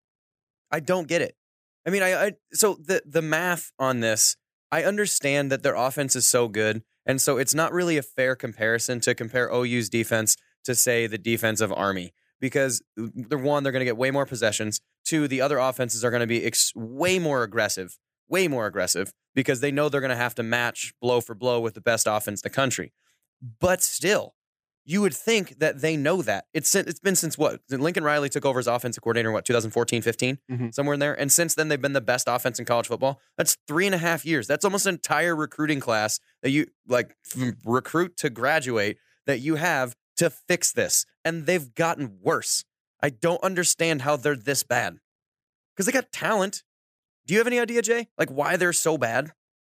I don't get it. I mean, so the math on this, I understand that their offense is so good, and so it's not really a fair comparison to compare OU's defense to, say, the defense of Army, because they're going to get way more possessions. Two, the other offenses are going to be way more aggressive, because they know they're going to have to match blow for blow with the best offense in the country. But still, You would think that they know that. It's been since what? Lincoln Riley took over as offensive coordinator in what, 2014, 15? Somewhere in there. And since then, they've been the best offense in college football. That's 3.5 years. That's almost an entire recruiting class that you recruit to graduate that you have to fix this. And they've gotten worse. I don't understand how they're this bad. Because they got talent. Do you have any idea, Jay? Like why they're so bad?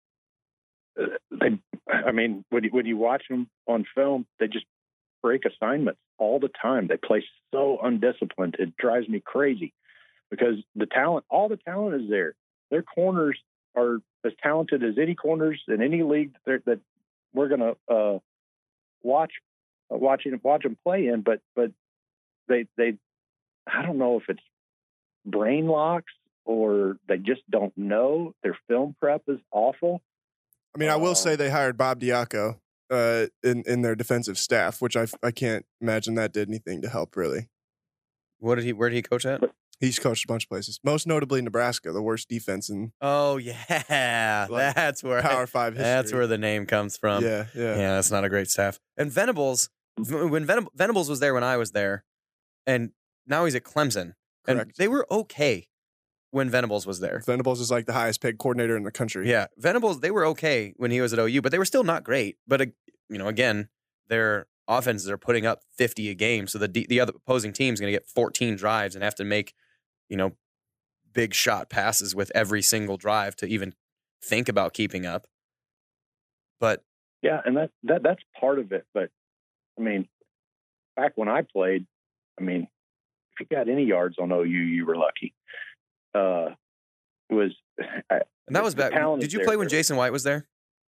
When you watch them on film, they just break assignments all the time. They play so undisciplined. It drives me crazy because all the talent is there. Their corners are as talented as any corners in any league that we're going to watch them play in. But they I don't know if it's brain locks or they just don't know. Their film prep is awful. I mean, I will say they hired Bob Diaco in their defensive staff, which I can't imagine that did anything to help really. Where did he coach at? He's coached a bunch of places, most notably Nebraska, the worst defense in. Oh yeah, that's where Power 5 history. That's where the name comes from. Yeah. That's not a great staff. And Venables, when Venables was there when I was there, and now he's at Clemson, Correct. and they were okay when Venables was there. Venables is like the highest paid coordinator in the country. Yeah, Venables, they were okay when he was at OU, but they were still not great. But again, their offenses are putting up 50 a game, so the other opposing team's going to get 14 drives and have to make big shot passes with every single drive to even think about keeping up. But yeah, and that's part of it. But I mean, back when I played, if you got any yards on OU, you were lucky. And that was back. Did you play when Jason White was there?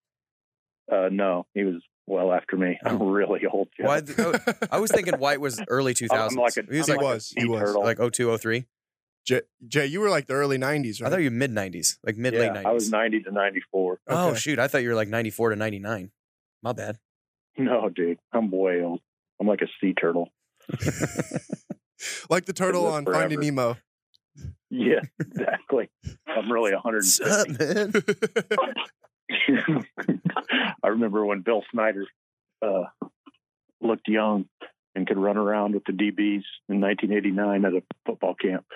No, he was well after me. I'm really old. Why? I was thinking White was early 2000s. He was like 02, 03. Jay, you were like the early 90s, right? I thought you were mid 90s, like late 90s. I was 90 to 94. Oh Okay. shoot, I thought you were like 94 to 99. My bad. No, dude, I'm way old. I'm like a sea turtle. Like the turtle on forever. Finding Nemo. Yeah, exactly. I'm really 150. What's up, man? I remember when Bill Snyder looked young and could run around with the DBs in 1989 at a football camp.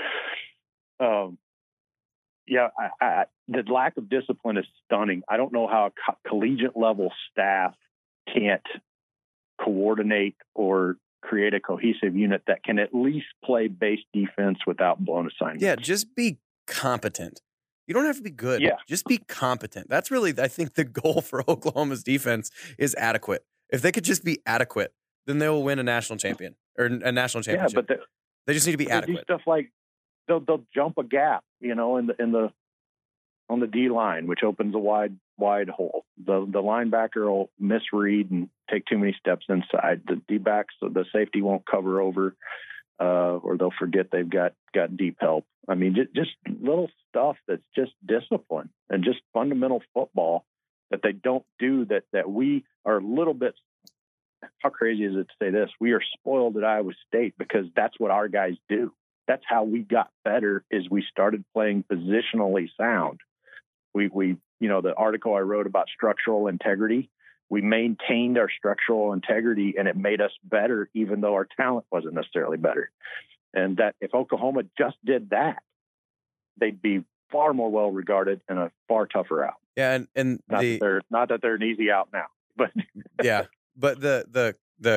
The lack of discipline is stunning. I don't know how a collegiate level staff can't coordinate or create a cohesive unit that can at least play base defense without blown assignments. Yeah, just be competent. You don't have to be good. Yeah. Just be competent. That's really, I think, the goal for Oklahoma's defense is adequate. If they could just be adequate, then they will win a national champion or a national championship. Yeah, but they just need to be adequate. Do stuff like they'll jump a gap, on the D line, which opens a wide hole. The linebacker will misread and take too many steps inside. The D-backs, the safety won't cover over, or they'll forget they've got deep help. I mean, just little stuff that's just discipline and just fundamental football that they don't do. That we are a little bit. How crazy is it to say this? We are spoiled at Iowa State because that's what our guys do. That's how we got better. Is we started playing positionally sound. We the article I wrote about structural integrity, we maintained our structural integrity and it made us better, even though our talent wasn't necessarily better. And that if Oklahoma just did that, they'd be far more well regarded and a far tougher out. Yeah, and not that they're an easy out now, but yeah, but the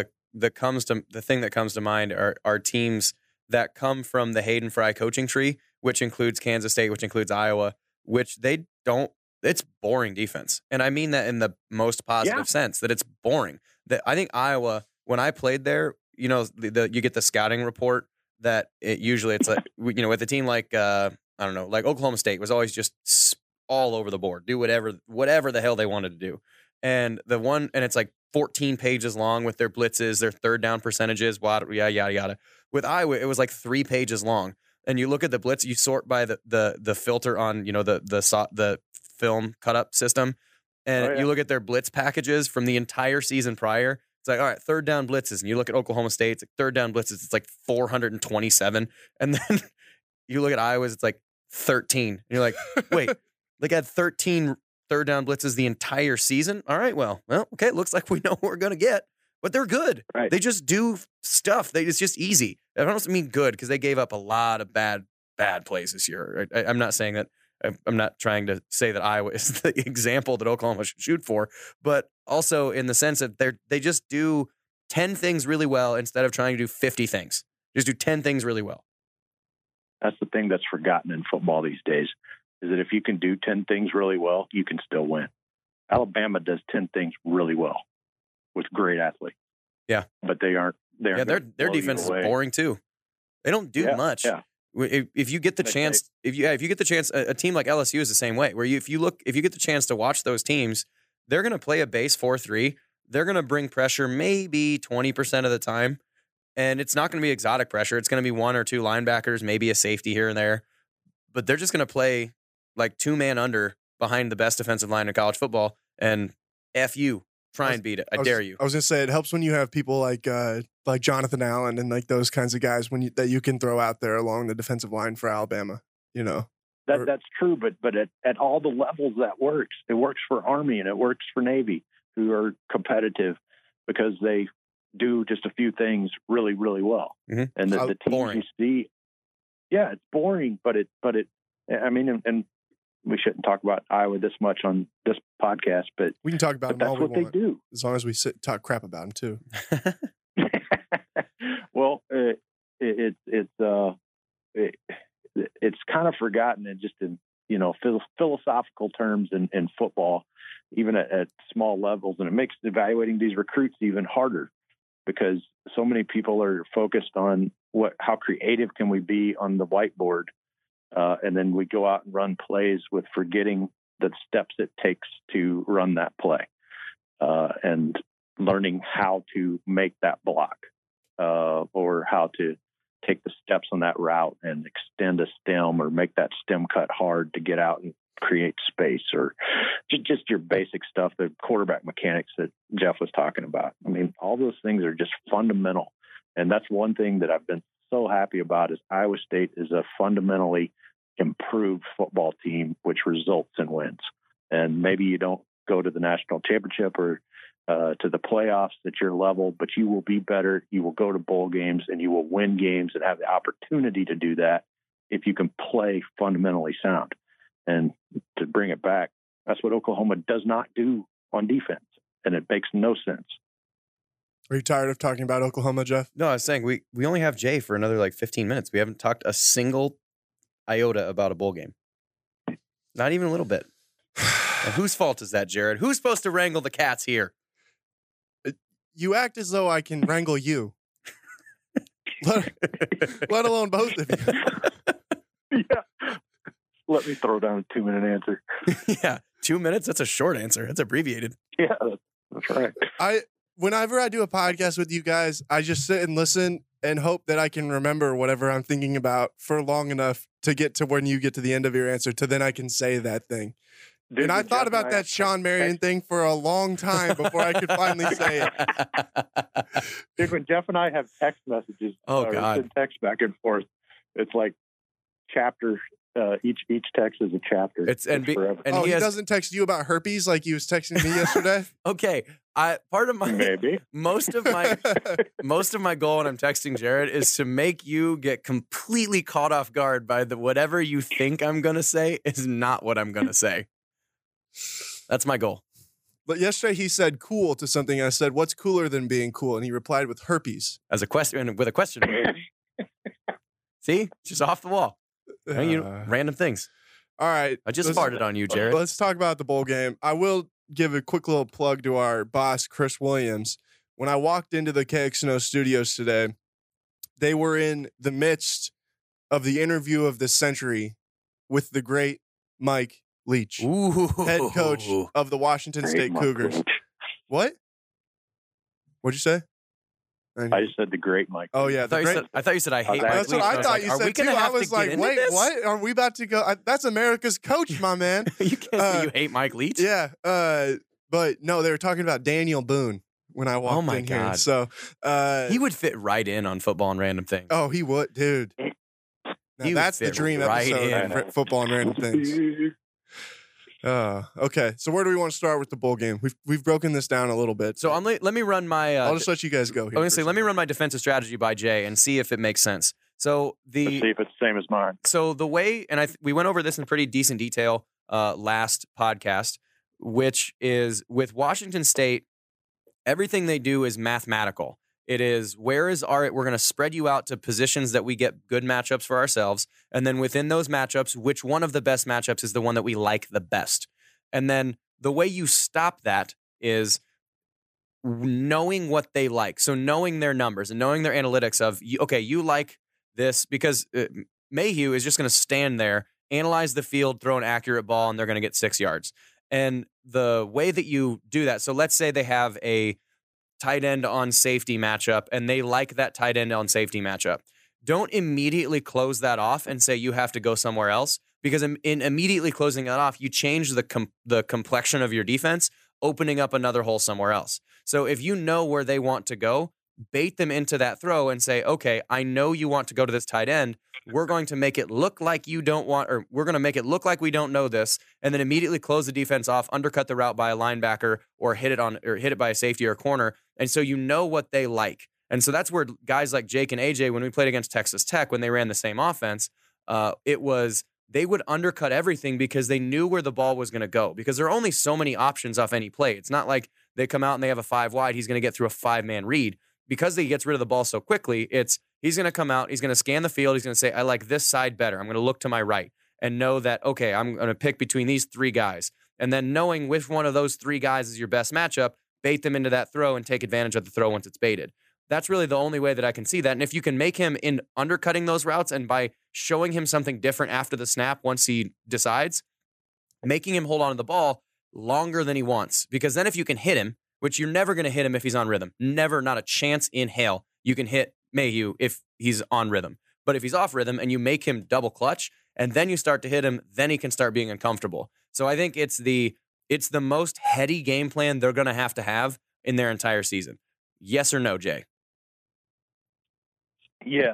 thing that comes to mind are teams that come from the Hayden Fry coaching tree, which includes Kansas State, which includes Iowa, which they don't. It's boring defense, and I mean that in the most positive sense. That it's boring. That I think Iowa, when I played there, you get the scouting report that it's like with a team like like Oklahoma State was always just all over the board, do whatever the hell they wanted to do, and it's like 14 pages long with their blitzes, their third down percentages, yada yada. With Iowa, it was like 3 pages long. And you look at the blitz, you sort by the filter on the film cut up system, and you look at their blitz packages from the entire season prior. It's like, all right, third down blitzes, and you look at Oklahoma State, it's like third down blitzes, it's like 427, and then you look at Iowa's, it's like 13, and you're like, wait, they got 13 third down blitzes the entire season. All right, well, okay, it looks like we know what we're gonna get. but they're good. Right. They just do stuff. It's just easy. I don't mean good because they gave up a lot of bad plays this year. I'm not saying that. I'm not trying to say that Iowa is the example that Oklahoma should shoot for, but also in the sense that they just do 10 things really well instead of trying to do 50 things. Just do 10 things really well. That's the thing that's forgotten in football these days, is that if you can do 10 things really well, you can still win. Alabama does 10 things really well with great athletes. Yeah. But they aren't. Yeah, their defense is boring too. They don't do much. Yeah. If you get the chance, if you get the chance, a team like LSU is the same way. Where if you get the chance to watch those teams, they're going to play a base 4-3. They're going to bring pressure maybe 20% of the time, and it's not going to be exotic pressure. It's going to be one or two linebackers, maybe a safety here and there, but they're just going to play like 2-man under behind the best defensive line in college football. And F you, try and beat it. I dare you. I was gonna say it helps when you have people like Jonathan Allen and like those kinds of guys that you can throw out there along the defensive line for Alabama. You know, that's true, but at all the levels that works. It works for Army and it works for Navy, who are competitive because they do just a few things really, really well. Mm-hmm. And the teams boring. you see, yeah, it's boring, but it. I mean, and we shouldn't talk about Iowa this much on this podcast, but we can talk about them all we want. That's what they do. As long as we talk crap about them too. Well, it's kind of forgotten and just in philosophical terms in football, even at small levels, and it makes evaluating these recruits even harder because so many people are focused on how creative can we be on the whiteboard. And then we go out and run plays with forgetting the steps it takes to run that play and learning how to make that block or how to take the steps on that route and extend a stem or make that stem cut hard to get out and create space or just your basic stuff, the quarterback mechanics that Jeff was talking about. I mean, all those things are just fundamental. And that's one thing that I've been so happy about is Iowa State is a fundamentally improved football team, which results in wins. And maybe you don't go to the national championship or to the playoffs at your level, but you will be better. You will go to bowl games and you will win games and have the opportunity to do that if you can play fundamentally sound. And to bring it back, that's what Oklahoma does not do on defense. And it makes no sense. Are you tired of talking about Oklahoma, Jeff? No, I was saying we only have Jay for another like 15 minutes. We haven't talked a single iota about a bowl game. Not even a little bit. And whose fault is that, Jared? Who's supposed to wrangle the cats here? You act as though I can wrangle you. let alone both of you. Yeah. Let me throw down a 2-minute answer. Yeah. 2 minutes? That's a short answer. That's abbreviated. Yeah, that's right. Whenever I do a podcast with you guys, I just sit and listen and hope that I can remember whatever I'm thinking about for long enough to get to when you get to the end of your answer to then I can say that thing. Dude, and I thought about that Sean Marion thing for a long time before I could finally say it. Dude, when Jeff and I have text messages, God, text back and forth, it's like chapter. Each text is a chapter. And he doesn't text you about herpes like he was texting me yesterday. Okay, part of my maybe most of my goal when I'm texting Jared is to make you get completely caught off guard by whatever you think I'm gonna say is not what I'm gonna say. That's my goal. But yesterday he said "cool" to something. I said, "What's cooler than being cool?" And he replied with herpes as a question with a question. See, just off the wall. Random things. All right. I just farted on you, Jared. Let's talk about the bowl game. I will give a quick little plug to our boss, Chris Williams. When I walked into the KXNO studios today, they were in the midst of the interview of the century with the great Mike Leach, head coach of the Washington State Cougars. Leach. What? What'd you say? I just said the great Mike. Oh, yeah. I thought you said I hate Mike Leach. That's what I thought you said, too. I was like, wait, what? Are we about to go? That's America's coach, my man. You can't say you hate Mike Leach? Yeah. But, no, they were talking about Daniel Boone when I walked in here. So he would fit right in on Football and Random Things. Oh, he would, dude. Now, that's the dream episode of Football and Random Things. Okay. So where do we want to start with the bowl game? We've broken this down a little bit. So let me run my. I'll just let you guys go here. I'm gonna say, let me run my defensive strategy by Jay and see if it makes sense. So Let's see if it's the same as mine. So the way, and we went over this in pretty decent detail last podcast, which is with Washington State, everything they do is mathematical. It is, we're going to spread you out to positions that we get good matchups for ourselves. And then within those matchups, which one of the best matchups is the one that we like the best? And then the way you stop that is knowing what they like. So knowing their numbers and knowing their analytics of, okay, you like this, because Mayhew is just going to stand there, analyze the field, throw an accurate ball, and they're going to get 6 yards. And the way that you do that, so let's say they have a tight end on safety matchup, and they like that tight end on safety matchup. Don't immediately close that off and say you have to go somewhere else, because in immediately closing that off, you change the complexion of your defense, opening up another hole somewhere else. So if you know where they want to go, bait them into that throw and say, okay, I know you want to go to this tight end. We're going to make it look like you don't want, or we're going to make it look like we don't know this, and then immediately close the defense off, undercut the route by a linebacker, or hit it by a safety or a corner. And so you know what they like. And so that's where guys like Jake and AJ, when we played against Texas Tech, when they ran the same offense, they would undercut everything because they knew where the ball was going to go, because there are only so many options off any play. It's not like they come out and they have a 5 wide. He's going to get through a 5-man read. Because he gets rid of the ball so quickly, he's going to come out, he's going to scan the field, he's going to say, I like this side better. I'm going to look to my right and know that, okay, I'm going to pick between these 3 guys. And then knowing which one of those 3 guys is your best matchup, bait them into that throw and take advantage of the throw once it's baited. That's really the only way that I can see that. And if you can make him in undercutting those routes, and by showing him something different after the snap once he decides, making him hold on to the ball longer than he wants. Because then if you can hit him, which you're never going to hit him if he's on rhythm. Never, not a chance in hell you can hit Mayhew if he's on rhythm. But if he's off rhythm and you make him double clutch and then you start to hit him, then he can start being uncomfortable. So I think it's the most heady game plan they're going to have in their entire season. Yes or no, Jay? Yes.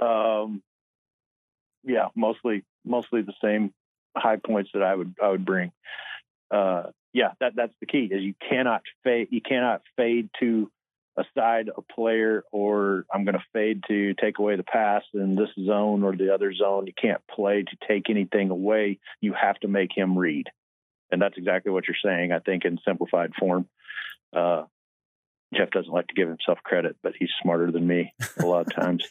Yeah, mostly the same high points that I would bring. Yeah, that's the key. Is you cannot fade to a side, a player, or I'm going to fade to take away the pass in this zone or the other zone. You can't play to take anything away. You have to make him read, and that's exactly what you're saying. I think in simplified form. Jeff doesn't like to give himself credit, but he's smarter than me a lot of times.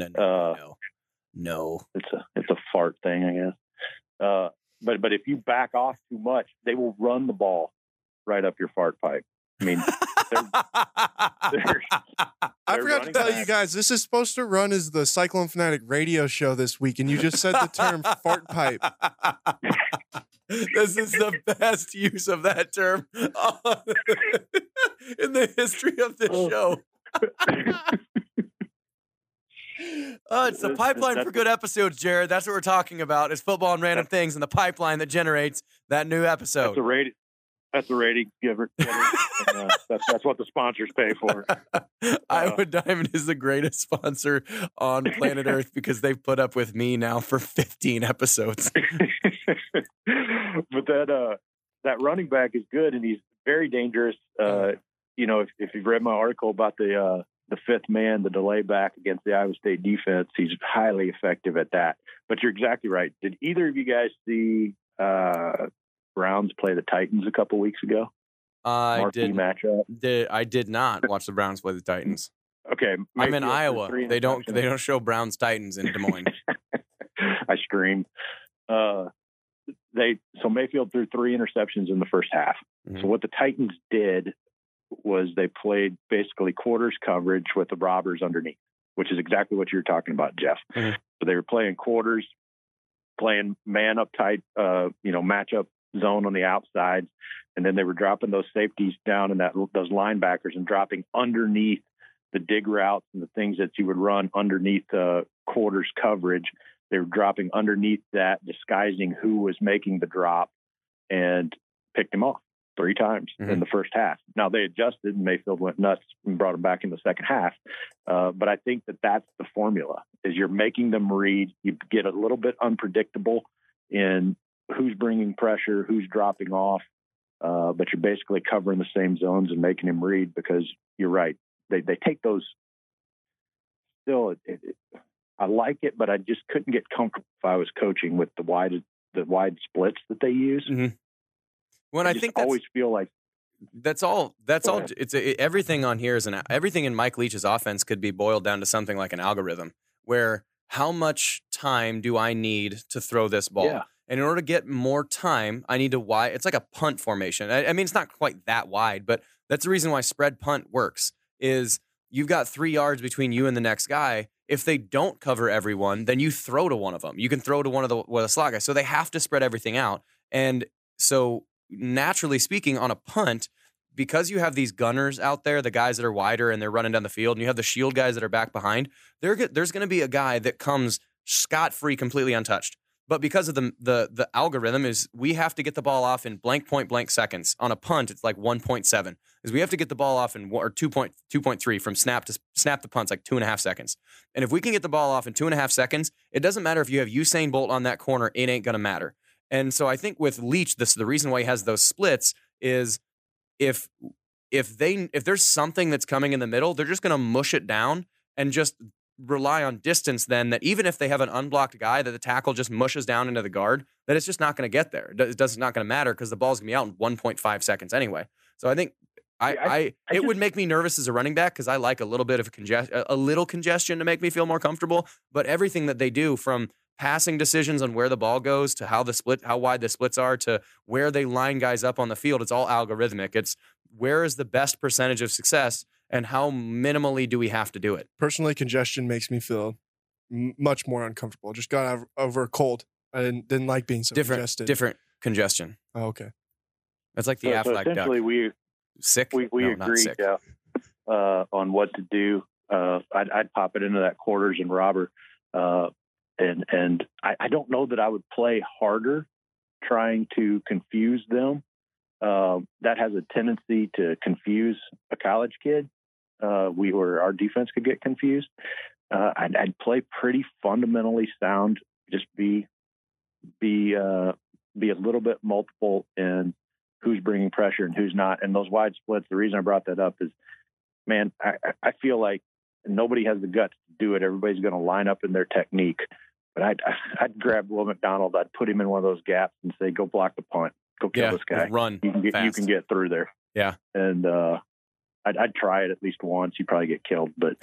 No. It's a fart thing, I guess. But if you back off too much, they will run the ball right up your fart pipe. I mean, I forgot to tell you guys, this is supposed to run as the Cyclone Fanatic radio show this week, and you just said the term fart pipe. This is the best use of that term in the history of this show. It's the pipeline for good episodes, Jared. That's what we're talking about. It's football and random things, and the pipeline that generates that new episode. That's a rating giver. And, that's what the sponsors pay for. Iowa Diamond is the greatest sponsor on planet Earth because they've put up with me now for 15 episodes. But that running back is good, and he's very dangerous. If you've read my article about the fifth man, the delay back against the Iowa State defense, he's highly effective at that. But you're exactly right. Did either of you guys see Browns play the Titans a couple weeks ago? I matchup. I did not watch the Browns play the Titans. Okay, I'm in Iowa. They don't show Browns Titans in Des Moines. I screamed. So Mayfield threw 3 interceptions in the first half. Mm-hmm. So what the Titans did was they played basically quarters coverage with the robbers underneath, which is exactly what you're talking about, Jeff. Mm-hmm. So they were playing quarters, playing man up tight, matchup zone on the outside, and then they were dropping those safeties down in those linebackers and dropping underneath the dig routes and the things that you would run underneath the quarters coverage. They were dropping underneath that, disguising who was making the drop, and picked him off 3 times in the first half. Now they adjusted, and Mayfield went nuts and brought him back in the second half. But I think that's the formula: is you're making them read. You get a little bit unpredictable in who's bringing pressure, who's dropping off. But you're basically covering the same zones and making him read, because you're right. They take those. Still, I like it, but I just couldn't get comfortable if I was coaching with the wide splits that they use. Mm-hmm. When I think always feel like that's all. It's everything on here is everything in Mike Leach's offense could be boiled down to something like an algorithm, where how much time do I need to throw this ball? Yeah. And in order to get more time, I need to wide. It's like a punt formation. I mean, it's not quite that wide, but that's the reason why spread punt works. Is you've got 3 yards between you and the next guy. If they don't cover everyone, then you throw to one of them. You can throw to one of the slot guys. So they have to spread everything out. And so naturally speaking, on a punt, because you have these gunners out there, the guys that are wider and they're running down the field, and you have the shield guys that are back behind, there's going to be a guy that comes scot-free, completely untouched. But because of the algorithm is we have to get the ball off in blank point blank seconds. On a punt, it's like 1.7. Is we have to get the ball off in 2.3 from snap the punt's like 2.5 seconds. And if we can get the ball off in 2.5 seconds, it doesn't matter if you have Usain Bolt on that corner, it ain't gonna matter. And so I think with Leach, the reason why he has those splits is if there's something that's coming in the middle, they're just gonna mush it down and just rely on distance, then that even if they have an unblocked guy that the tackle just mushes down into the guard, that it's just not going to get there. It's not going to matter because the ball's going to be out in 1.5 seconds anyway. So I think it would make me nervous as a running back because I like a little bit of a little congestion to make me feel more comfortable. But everything that they do, from passing decisions on where the ball goes to how wide the splits are to where they line guys up on the field, it's all algorithmic. It's where is the best percentage of success and how minimally do we have to do it? Personally, congestion makes me feel much more uncomfortable. Just got over a cold. I didn't like being so congested. Different congestion. Oh, okay. That's like the Aflac duck. We agreed, sick. On what to do. I'd pop it into that quarters and robber. And I don't know that I would play harder trying to confuse them. That has a tendency to confuse a college kid. Our defense could get confused. I'd play pretty fundamentally sound. Just be a little bit multiple in who's bringing pressure and who's not. And those wide splits. The reason I brought that up is, man, I feel like nobody has the guts to do it. Everybody's going to line up in their technique. But I'd grab Will McDonald. I'd put him in one of those gaps and say, "Go block the punt. Go kill this guy. Run. You can get through there." Yeah. And I'd try it at least once. You probably get killed, but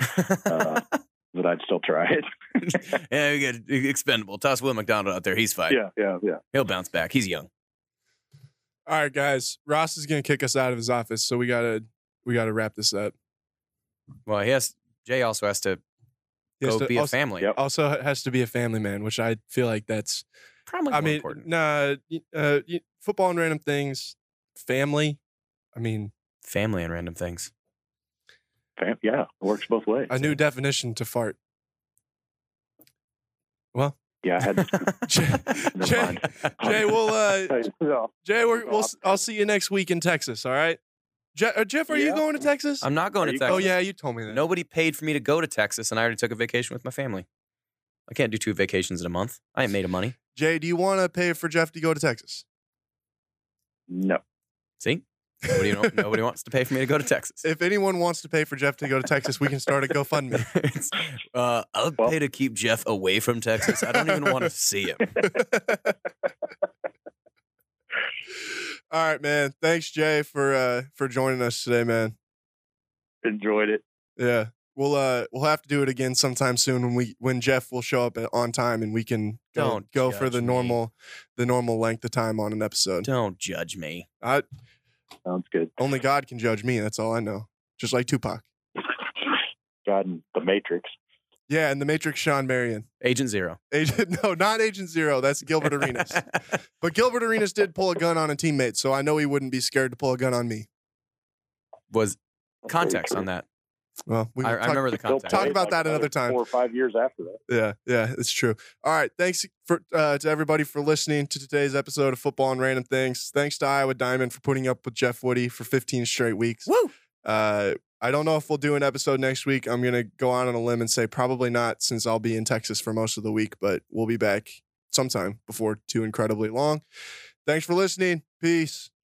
I'd still try it. Yeah, we get expendable. Toss Will McDonald out there. He's fine. Yeah. He'll bounce back. He's young. All right, guys. Ross is going to kick us out of his office, so we gotta wrap this up. Well, Jay also has to be a family. Yep. Also has to be a family man, which I feel like that's probably more important. Football and random things, family. I mean, family and random things. Yeah, it works both ways. A new definition to fart. Well, yeah, I had Jay, I'll see you next week in Texas. All right, Jeff, are you going to Texas? I'm not going to Texas. Oh yeah, you told me that. Nobody paid for me to go to Texas, and I already took a vacation with my family. I can't do 2 vacations in a month. I ain't made of money. Jay, do you want to pay for Jeff to go to Texas? No. See? Nobody wants to pay for me to go to Texas. If anyone wants to pay for Jeff to go to Texas, we can start a GoFundMe. I'll pay to keep Jeff away from Texas. I don't even want to see him. All right, man. Thanks, Jay, for joining us today, man. Enjoyed it. Yeah. We'll have to do it again sometime soon when Jeff will show up on time and we can go for the normal length of time on an episode. Don't judge me. Sounds good. Only God can judge me. That's all I know. Just like Tupac. God and the Matrix. Yeah, and the Matrix, Sean Marion. Agent Zero. No, not Agent Zero. That's Gilbert Arenas. But Gilbert Arenas did pull a gun on a teammate, so I know he wouldn't be scared to pull a gun on me. Was context on that? Well, I remember the context. Talk about that another time. 4 or 5 years after that. Yeah, it's true. All right, thanks to everybody for listening to today's episode of Football and Random Things. Thanks to Iowa Diamond for putting up with Jeff Woody for 15 straight weeks. Woo! I don't know if we'll do an episode next week. I'm going to go out on a limb and say probably not, since I'll be in Texas for most of the week, but we'll be back sometime before too incredibly long. Thanks for listening. Peace.